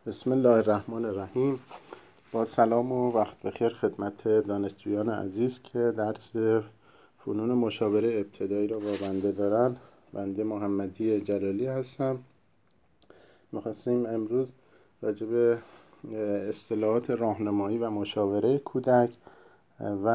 بسم الله الرحمن الرحیم. با سلام و وقت بخیر خدمت دانشجویان عزیز که درس فنون مشاوره ابتدایی را با بنده دارن. بنده محمدی جلالی هستم. می‌خواستیم امروز راجع به اصطلاحات راهنمایی و مشاوره کودک و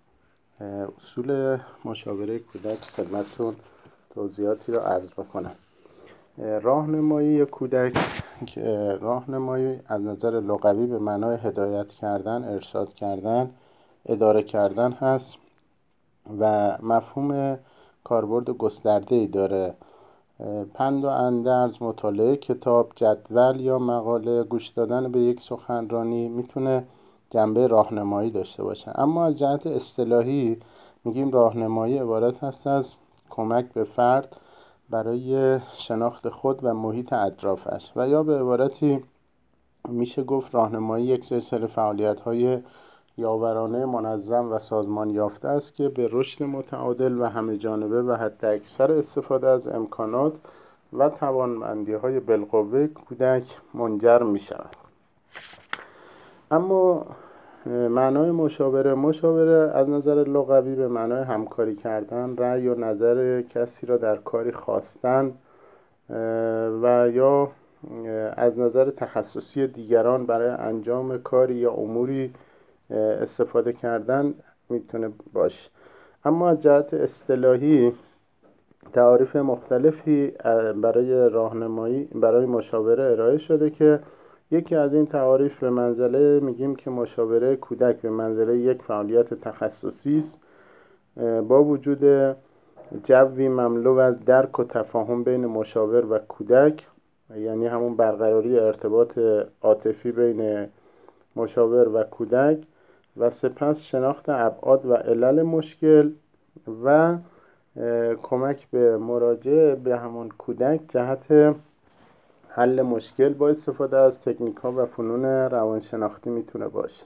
اصول مشاوره کودک خدمتتون توضیحاتی را عرض بکنم. راهنمایی کودک که راهنمایی از نظر لغوی به معنای هدایت کردن، ارشاد کردن، اداره کردن هست و مفهوم کاربرد گسترده‌ای داره. پند و اندرز، مطالعه کتاب، جدول یا مقاله، گوش دادن به یک سخنرانی میتونه جنبه راهنمایی داشته باشه. اما از جهت اصطلاحی میگیم راهنمایی عبارت هست از کمک به فرد برای شناخت خود و محیط اطرافش، و یا به عبارتی میشه گفت راهنمایی یک سلسله فعالیت‌های یاورانه منظم و سازمان یافته است که به رشد متعادل و همه جانبه و حداکثر استفاده از امکانات و توانمندی‌های بالقوه کودک منجر می‌شود. اما معنای مشاوره از نظر لغوی به معنای همکاری کردن، رأی و نظر کسی را در کاری خواستن و یا از نظر تخصصی دیگران برای انجام کاری یا اموری استفاده کردن میتونه باشه. اما از جهت اصطلاحی تعاریف مختلفی برای مشاوره ارائه شده که یکی از این تعاریف به منزله میگیم که مشاوره کودک به منزله یک فعالیت تخصصی است با وجود جوی مملو از درک و تفاهم بین مشاور و کودک، یعنی همون برقراری ارتباط عاطفی بین مشاور و کودک، و سپس شناخت ابعاد و علل مشکل و کمک به مراجعه به همون کودک جهت حل مشکل با استفاده از تکنیک‌ها و فنون روانشناختی میتونه باشه.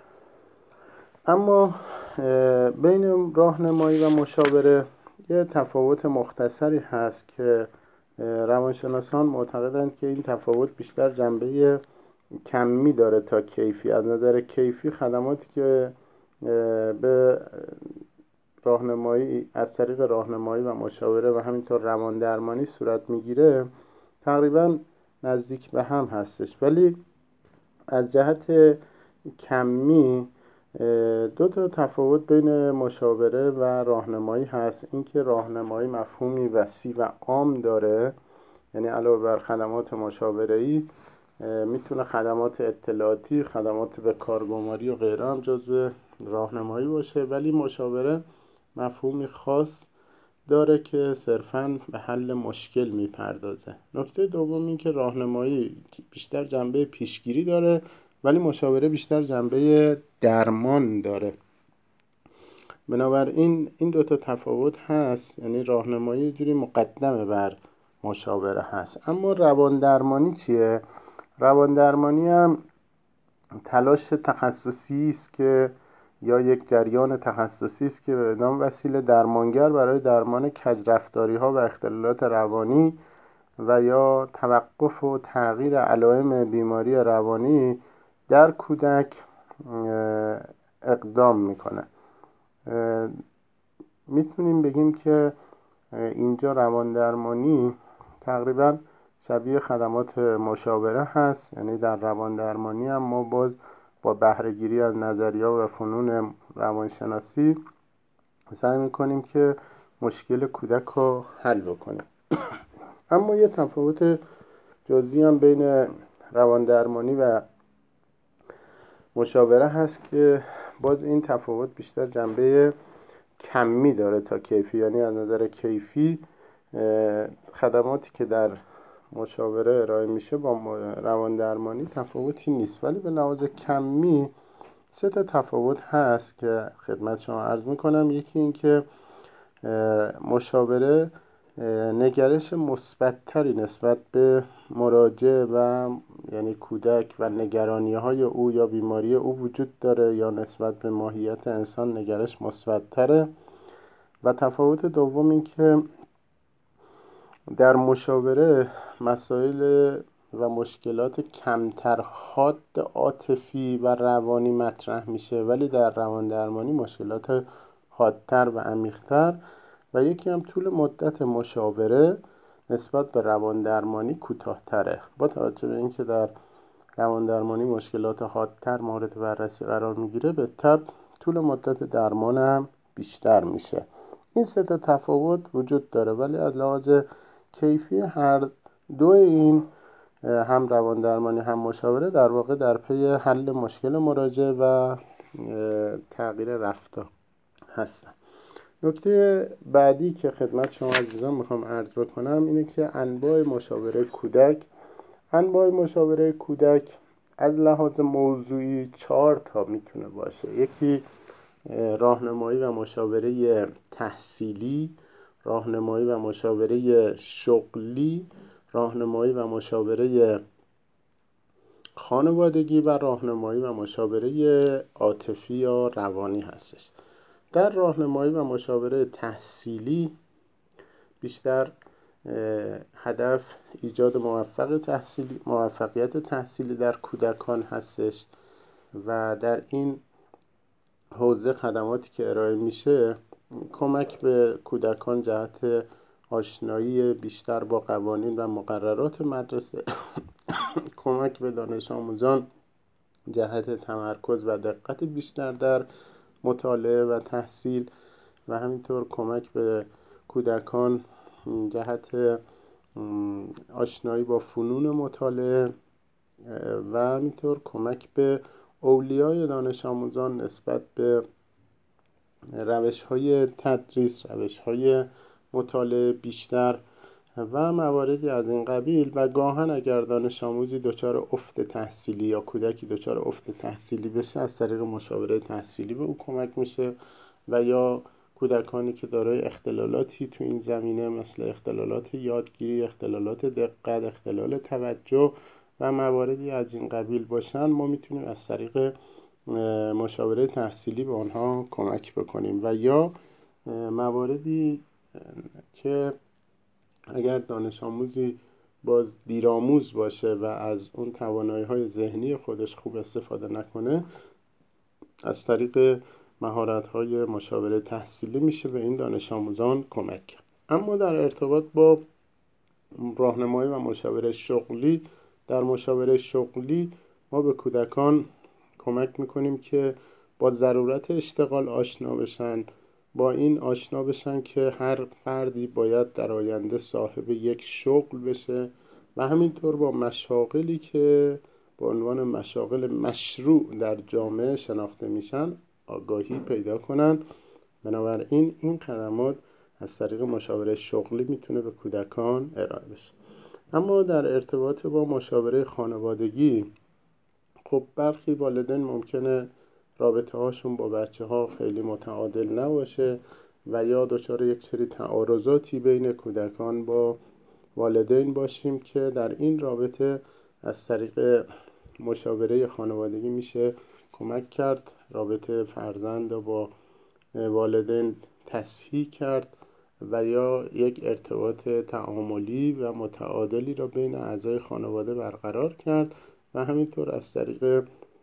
اما بین راهنمایی و مشاوره یه تفاوت مختصری هست که روانشناسان معتقدند که این تفاوت بیشتر جنبه کمی داره تا کیفی. از نظر کیفی خدماتی که به راهنمایی از طریق راهنمایی و مشاوره و همینطور روان درمانی صورت میگیره تقریبا نزدیک به هم هستش، ولی از جهت کمی دو تا تفاوت بین مشاوره و راهنمایی هست. اینکه راهنمایی مفهومی وسیع و عام داره، یعنی علاوه بر خدمات مشاوره‌ای میتونه خدمات اطلاعاتی، خدمات به کارگماری و غیره هم جزو راهنمایی باشه، ولی مشاوره مفهومی خاص داره که صرفاً به حل مشکل میپردازه. نکته دوم این که راهنمایی بیشتر جنبه پیشگیری داره ولی مشاوره بیشتر جنبه درمان داره. بنابراین این دوتا تفاوت هست، یعنی راهنمایی یه جوری مقدمه بر مشاوره هست. اما روان درمانی چیه؟ روان درمانی هم تلاش تخصصی است که یا یک جریان تخصصی است که به نام وسیله درمانگر برای درمان کج‌رفتاری‌ها و اختلالات روانی و یا توقف و تغییر علائم بیماری روانی در کودک اقدام میکنه. میتونیم بگیم که اینجا روان درمانی تقریبا شبیه خدمات مشاوره هست، یعنی در روان درمانی هم ما باز با بهره‌گیری از نظریه‌ها و فنون روانشناسی سعی میکنیم که مشکل کودک رو حل بکنیم. اما یه تفاوت جزئی هم بین روان درمانی و مشاوره هست که باز این تفاوت بیشتر جنبه کمی داره تا کیفی، یعنی از نظر کیفی خدماتی که در مشاوره ارائه میشه با روان درمانی تفاوتی نیست، ولی به لحاظ کمی سه تا تفاوت هست که خدمت شما عرض میکنم. یکی این که مشاوره نگرش مثبت‌تری نسبت به مراجع و یعنی کودک و نگرانی‌های او یا بیماری او وجود داره، یا نسبت به ماهیت انسان نگرش مثبت‌تره. و تفاوت دوم این که در مشاوره مسائل و مشکلات کمتر حاد عاطفی و روانی مطرح میشه، ولی در روان درمانی مشکلات حادتر و عمیق‌تر و یکی هم طول مدت مشاوره نسبت به روان درمانی کوتاه‌تره. با توجه به اینکه در روان درمانی مشکلات حادتر مورد بررسی قرار میگیره، به تبع طول مدت درمان هم بیشتر میشه. این سه تا تفاوت وجود داره، ولی از لحاظ کیفی هر دو این، هم روان درمانی هم مشاوره، در واقع در پی حل مشکل مراجع و تغییر رفتار هستن. نکته بعدی که خدمت شما عزیزان میخوام عرض بکنم اینه که انواع مشاوره کودک از لحاظ موضوعی 4 تا میتونه باشه. یکی راهنمایی و مشاوره تحصیلی، راهنمایی و مشاوره شغلی، راهنمایی و مشاوره خانوادگی و راهنمایی و مشاوره عاطفی یا روانی هستش. در راهنمایی و مشاوره تحصیلی بیشتر هدف ایجاد موفقیت تحصیلی در کودکان هستش و در این حوزه خدماتی که ارائه میشه کمک به کودکان جهت آشنایی بیشتر با قوانین و مقررات مدرسه، کمک به دانش آموزان جهت تمرکز و دقت بیشتر در مطالعه و تحصیل و همینطور کمک به کودکان جهت آشنایی با فنون مطالعه و همینطور کمک به اولیای دانش آموزان نسبت به روش‌های تدریس، روش‌های مطالعه بیشتر و مواردی از این قبیل. و گاهن اگر دانش آموزی دچار افت تحصیلی یا کودکی دچار افت تحصیلی بشه، از طریق مشاوره تحصیلی به او کمک میشه و یا کودکانی که دارای اختلالاتی تو این زمینه مثل اختلالات یادگیری، اختلالات دقت، اختلال توجه و مواردی از این قبیل باشن، ما میتونیم از طریق مشاوره تحصیلی به آنها کمک بکنیم. و یا مواردی که اگر دانش آموزی باز دیرآموز باشه و از اون توانایی‌های ذهنی خودش خوب استفاده نکنه، از طریق مهارت‌های مشاوره تحصیلی میشه به این دانش آموزان کمک کرد. اما در ارتباط با راهنمایی و مشاوره شغلی، در مشاوره شغلی ما به کودکان کمک میکنیم که با ضرورت اشتغال آشنا بشن، با این آشنا بشن که هر فردی باید در آینده صاحب یک شغل بشه و همینطور با مشاغلی که به عنوان مشاغل مشروع در جامعه شناخته میشن آگاهی پیدا کنن. بنابراین این خدمات از طریق مشاوره شغلی میتونه به کودکان ارائه بشه. اما در ارتباط با مشاوره خانوادگی، خب برخی والدین ممکنه رابطه هاشون با بچه ها خیلی متعادل نباشه و یا دچار یک سری تعارضاتی بین کودکان با والدین باشیم که در این رابطه از طریق مشاوره خانوادگی میشه کمک کرد رابطه فرزند با والدین تصحیح کرد و یا یک ارتباط تعاملی و متعادلی را بین اعضای خانواده برقرار کرد و همینطور از طریق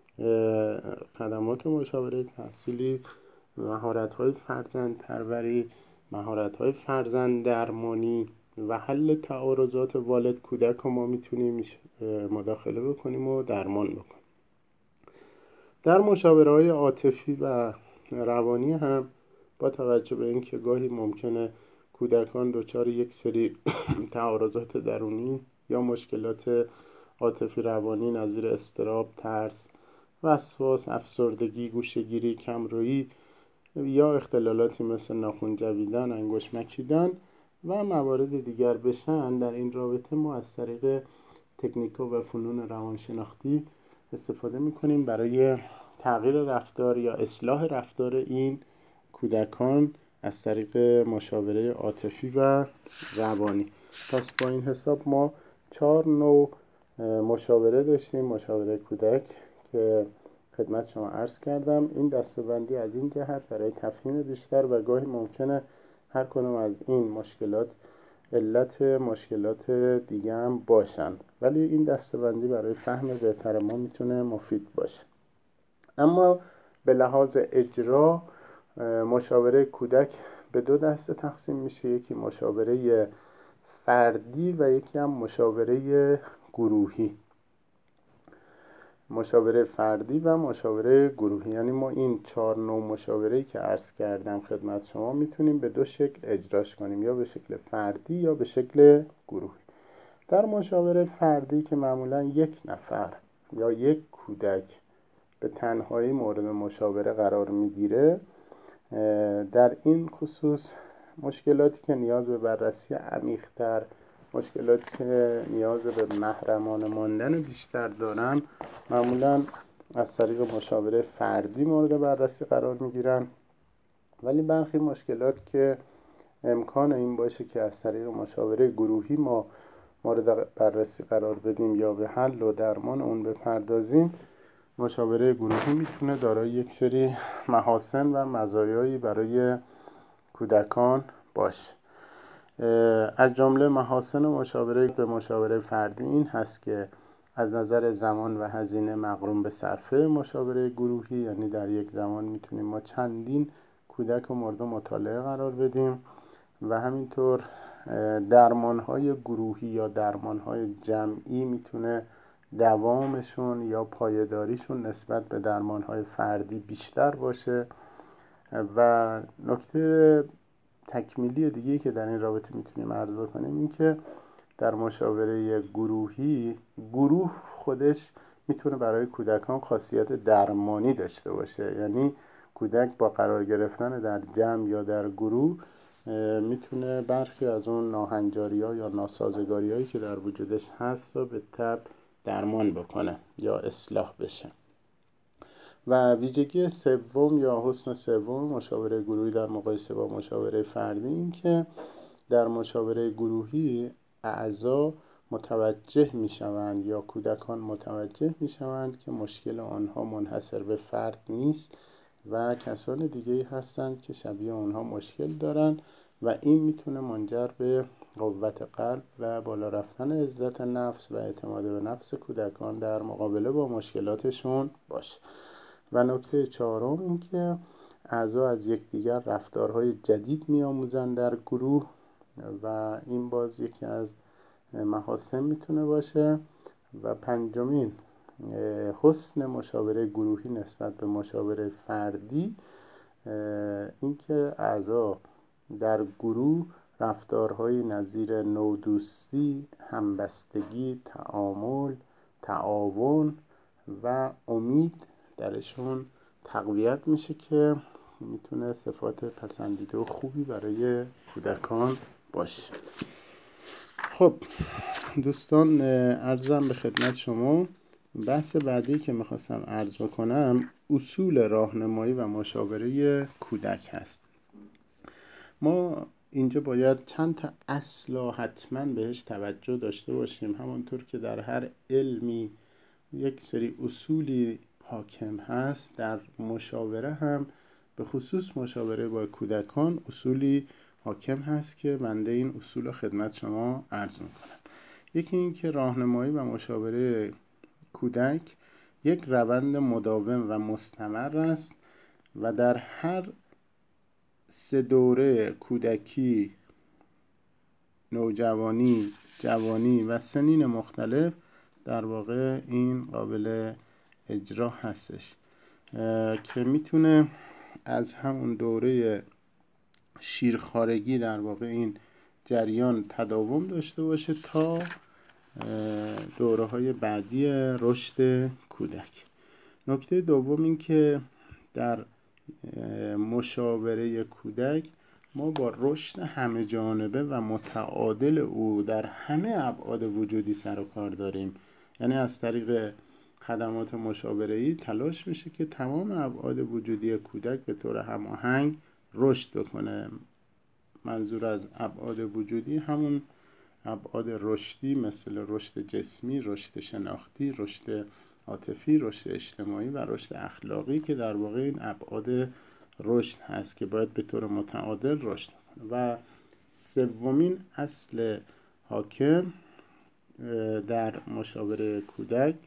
خدمات مشاوره تحصیلی مهارت‌های فرزند پروری، مهارت‌های فرزند درمانی و حل تعارضات والد کودک ما میتونیم مداخله بکنیم و درمان بکنیم. در مشاوره‌های عاطفی و روانی هم با توجه به اینکه گاهی ممکنه کودکان دچار یک سری تعارضات درونی یا مشکلات عاطفی روانی نظیر اضطراب، ترس، وسواس، افسردگی، گوشه‌گیری، کمرویی یا اختلالاتی مثل ناخن جویدن، انگشت مکیدن و موارد دیگر بشن، در این رابطه ما از طریق تکنیک‌ها و فنون روانشناختی استفاده می‌کنیم برای تغییر رفتار یا اصلاح رفتار این کودکان از طریق مشاوره عاطفی و روانی. پس با این حساب ما 4 نوع مشاوره داشتیم. مشاوره کودک که خدمت شما عرض کردم، این دسته‌بندی از این جهت برای تفهیم بیشتر و گاهی ممکنه هر کدام از این مشکلات علت مشکلات دیگه هم باشن، ولی این دسته‌بندی برای فهم بهتر ما میتونه مفید باشه. اما به لحاظ اجرا مشاوره کودک به دو دسته تقسیم میشه، یکی مشاوره فردی و یکی هم مشاوره گروهی. مشاوره فردی و مشاوره گروهی، یعنی ما این 4 نوع مشاوره‌ای که عرض کردم خدمت شما میتونیم به دو شکل اجراش کنیم، یا به شکل فردی یا به شکل گروهی. در مشاوره فردی که معمولا یک نفر یا یک کودک به تنهایی مورد مشاوره قرار میگیره، در این خصوص مشکلاتی که نیاز به بررسی عمیق‌تر، مشکلاتی که نیاز به محرمانه ماندن بیشتر دارن، معمولا از طریق مشاوره فردی مورد بررسی قرار میگیرن. ولی برخی مشکلات که امکان این باشه که از طریق مشاوره گروهی ما مورد بررسی قرار بدیم یا به حل و درمان اون بپردازیم، مشاوره گروهی میتونه دارای یک سری محاسن و مزایایی برای کودکان باشه. از جمله محاسن مشاوره به مشاوره فردی این هست که از نظر زمان و هزینه مقرون به صرفه مشاوره گروهی، یعنی در یک زمان میتونیم ما چندین کودک رو مورد مطالعه قرار بدیم و همینطور درمانهای گروهی یا درمانهای جمعی میتونه دوامشون یا پایداریشون نسبت به درمانهای فردی بیشتر باشه. و نکته تکمیلی دیگه‌ای که در این رابطه میتونیم عرض بکنیم این که در مشاوره گروهی، گروه خودش میتونه برای کودکان خاصیت درمانی داشته باشه، یعنی کودک با قرار گرفتن در جمع یا در گروه میتونه برخی از اون ناهنجاری‌ها یا ناسازگاری‌هایی که در وجودش هست رو به تبع درمان بکنه یا اصلاح بشه. و ویژگی سوم یا حسن سوم مشاوره گروهی در مقایسه با مشاوره فردی این که در مشاوره گروهی اعضا متوجه میشوند یا کودکان متوجه میشوند که مشکل آنها منحصر به فرد نیست و کسان دیگه‌ای هستند که شبیه آنها مشکل دارند و این میتونه منجر به قوت قلب و بالا رفتن عزت نفس و اعتماد به نفس کودکان در مقابله با مشکلاتشون باشه. و نکته چهارم این که اعضا از یکدیگر رفتارهای جدید می‌آموزند در گروه و این باز یکی از محاسن میتونه باشه. و پنجمین حسن مشاوره گروهی نسبت به مشاوره فردی این که اعضا در گروه رفتارهای نظیر نودوستی، همبستگی، تعامل، تعاون و امید درشون تقویت میشه که میتونه صفات پسندیده و خوبی برای کودکان باشه. خب دوستان، عرضم به خدمت شما بحث بعدی که میخواستم عرض بکنم اصول راهنمایی و مشاوره کودک هست. ما اینجا باید چند تا اصل حتما بهش توجه داشته باشیم. همانطور که در هر علمی یک سری اصولی حاکم هست، در مشاوره هم به خصوص مشاوره با کودکان اصولی حاکم هست که بنده این اصول رو خدمت شما عرض میکنم. یکی این که راهنمایی و مشاوره کودک یک روند مداوم و مستمر است و در هر 3 دوره کودکی، نوجوانی، جوانی و سنین مختلف در واقع این قابل اجرا هستش که میتونه از همون دوره شیرخوارگی در واقع این جریان تداوم داشته باشه تا دوره‌های بعدی رشد کودک. نکته دوم این که در مشاوره کودک ما با رشد همه جانبه و متعادل او در همه ابعاد وجودی سر و کار داریم. یعنی از طریق خدمات مشاوره‌ای تلاش میشه که تمام ابعاد وجودی کودک به طور هماهنگ رشد بکنه. منظور از ابعاد وجودی همون ابعاد رشدی مثل رشد جسمی، رشد شناختی، رشد عاطفی، رشد اجتماعی و رشد اخلاقی که در واقع این ابعاد رشد هست که باید به طور متعادل رشد کنه. و سومین اصل حاکم در مشاوره کودک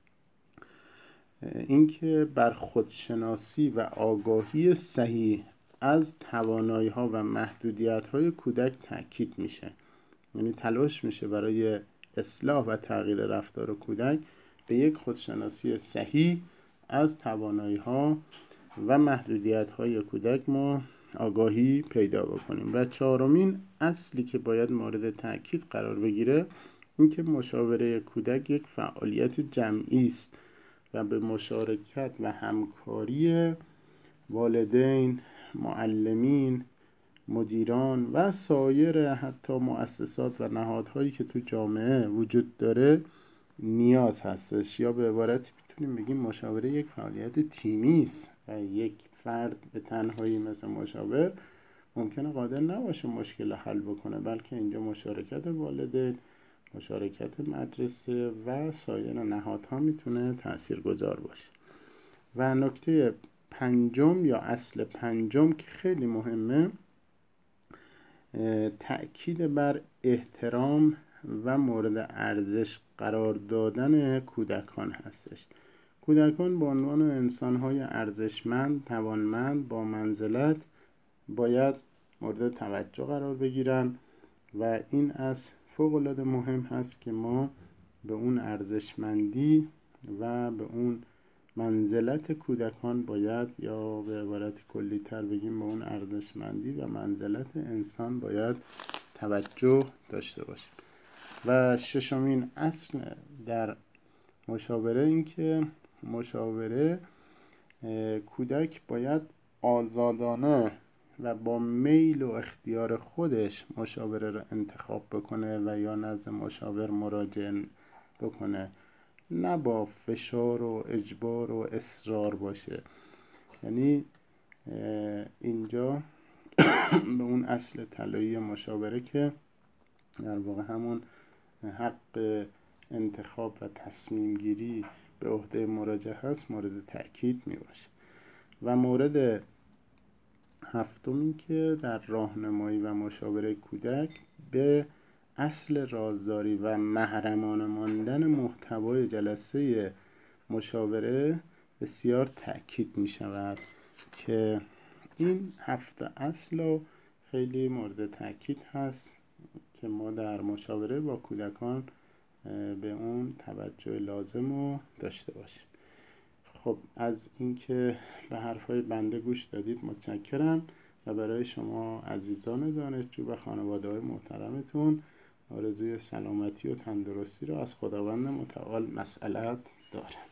اینکه بر خودشناسی و آگاهی صحیح از توانایی‌ها و محدودیت‌های کودک تاکید میشه. یعنی تلاش میشه برای اصلاح و تغییر رفتار کودک به یک خودشناسی صحیح از توانایی‌ها و محدودیت‌های کودک ما آگاهی پیدا بکنیم. و چهارمین اصلی که باید مورد تاکید قرار بگیره اینکه مشاوره کودک یک فعالیت جمعی است و به مشارکت و همکاری والدین، معلمین، مدیران و سایر حتی مؤسسات و نهادهایی که تو جامعه وجود داره نیاز هستش. یا به عبارتی میتونیم بگیم مشاوره یک فعالیت تیمی است و یک فرد به تنهایی مثل مشاور ممکنه قادر نباشه مشکل حل بکنه، بلکه اینجا مشارکت والدین، مشارکت مدرسه و سایر نهادها میتونه تاثیرگذار باشه. و نکته پنجم یا اصل پنجم که خیلی مهمه، تأکید بر احترام و مورد ارزش قرار دادن کودکان هستش. کودکان به عنوان انسان‌های ارزشمند، توانمند، با منزلت باید مورد توجه قرار بگیرن و این از فوق‌العاده مهم هست که ما به اون ارزشمندی و به اون منزلت کودکان باید، یا به عبارت کلی تر بگیم به اون ارزشمندی و منزلت انسان باید توجه داشته باشیم. و ششمین اصل در مشاوره این که مشاوره کودک باید آزادانه و با میل و اختیار خودش مشاوره رو انتخاب بکنه و یا نزد مشاور مراجعه بکنه، نه با فشار و اجبار و اصرار باشه. یعنی اینجا به اون اصل طلایی مشاوره که در واقع همون حق انتخاب و تصمیم گیری به عهده مراجع هست مورد تأکید می باشه. و مورد هفتم این که در راهنمایی و مشاوره کودک به اصل رازداری و محرمانه ماندن محتوای جلسه مشاوره بسیار تأکید می شود که این 7 اصل خیلی مورد تأکید هست که ما در مشاوره با کودکان به اون توجه لازم رو داشته باشیم. خب از اینکه به حرفای بنده گوش دادید متشکرم و برای شما عزیزان دانشجو و خانواده‌های محترمتون آرزوی سلامتی و تندرستی رو از خداوند متعال مسئلت دارم.